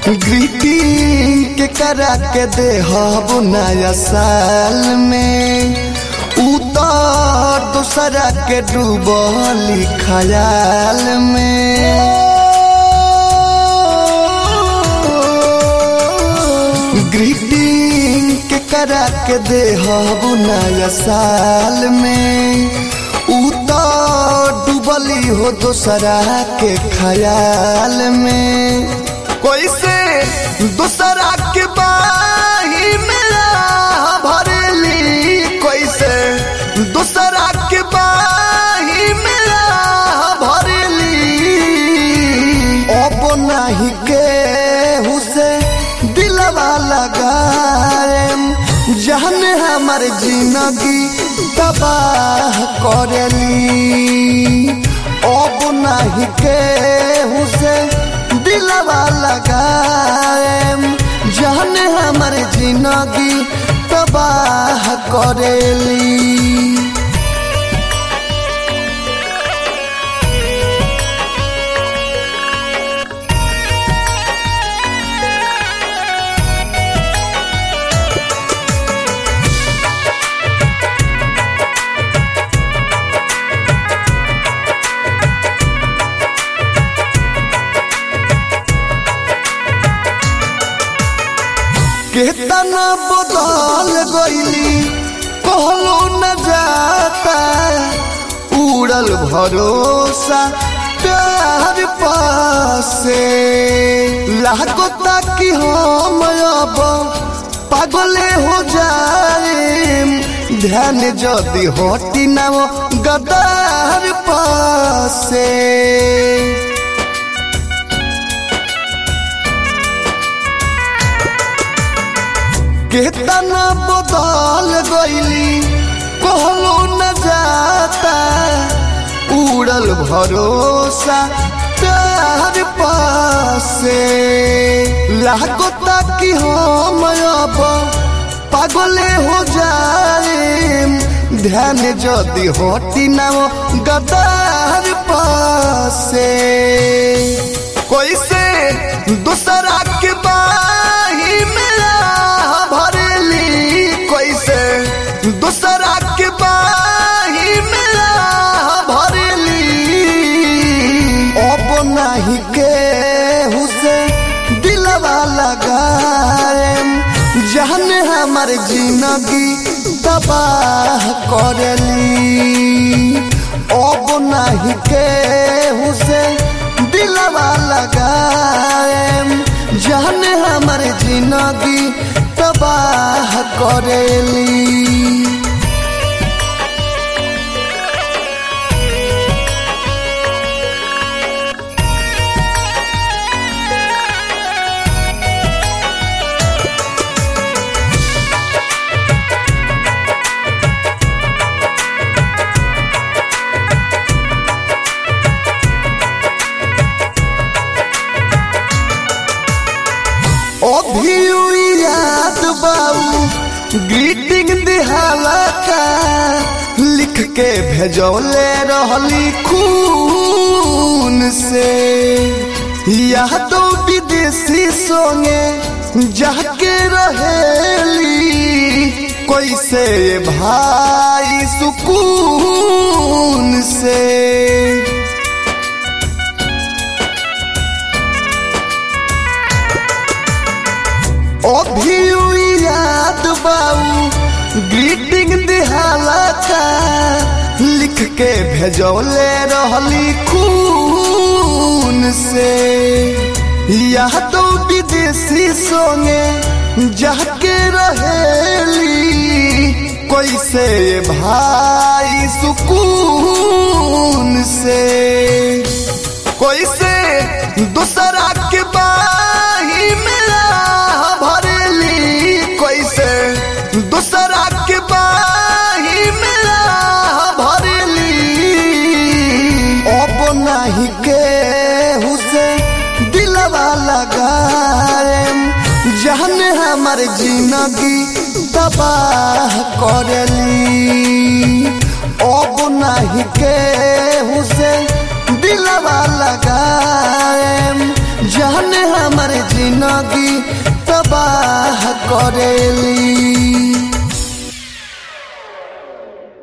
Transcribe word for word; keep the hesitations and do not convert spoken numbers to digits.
Greeting के करा के दे हब नया साल में उतर दूसरा के डूबली ख्याल में। ग्रीटिंग के करा के दे हब नया साल में उतर डूबली हो दूसरा के ख्याल में। कोई से दूसरा के बाही मेरा भरेली, कोई से दूसरा के बाही मेरा भरेली। अब नहीं के हुसे दिलवा लगाएम जहने हमार जिंदगी तबाह करेली। अब नहीं के हुसे दिलवा लगाएम जहने हमार जिंदगी तबाह करेली। केतना बदल गईली कहलो न जाता, उड़ल भरोसा प्यार पासे। लागता कि हम अब पागले हो जाएम ध्यान जदि हटी ना गदार पासे। केतना बदल गईली कहलो न जाता, उड़ल भरोसा प्यार पासे। लागता कि हम अब पागले हो जाएम ध्यान जदि हटी ना गदार पासे। कोई से दूसरा के बाही मेरा भरेली, कोई से दूसरा के बाही मेरा भरेली। अब नहीं के हुसे दिलवा लगाएम जहने हमार जिंदगी तबाह करेली। अब नहीं के हुसे दिलवा लगाएम जहने हमार जिंदगी तबाह करेली। अभी याद बाऊ ग्रीटिंग दिहाला का लिख के भेजौले रहली खून से। यादो विदेशी संगे जाके रहेली कोई से भाई सुकून से। अभी याद बाऊ ग्रीटिंग दिहाला का लिख के भेजौले रहली खून से। यादो विदेशी संगे जाके रहेली कोई से भाई सुकून से। कोई से दूसरा के बाही मेरा भरेली, कोई से दूसरा के बाही मेरा भरेली। अब नहीं के हुसे दिलवा लगाएम जहने हमार जिंदगी तबाह करेली। अब नहीं के हुसे दिलवा लगाएम जहने हमार जिंदगी जिंदगी तबाह करेली।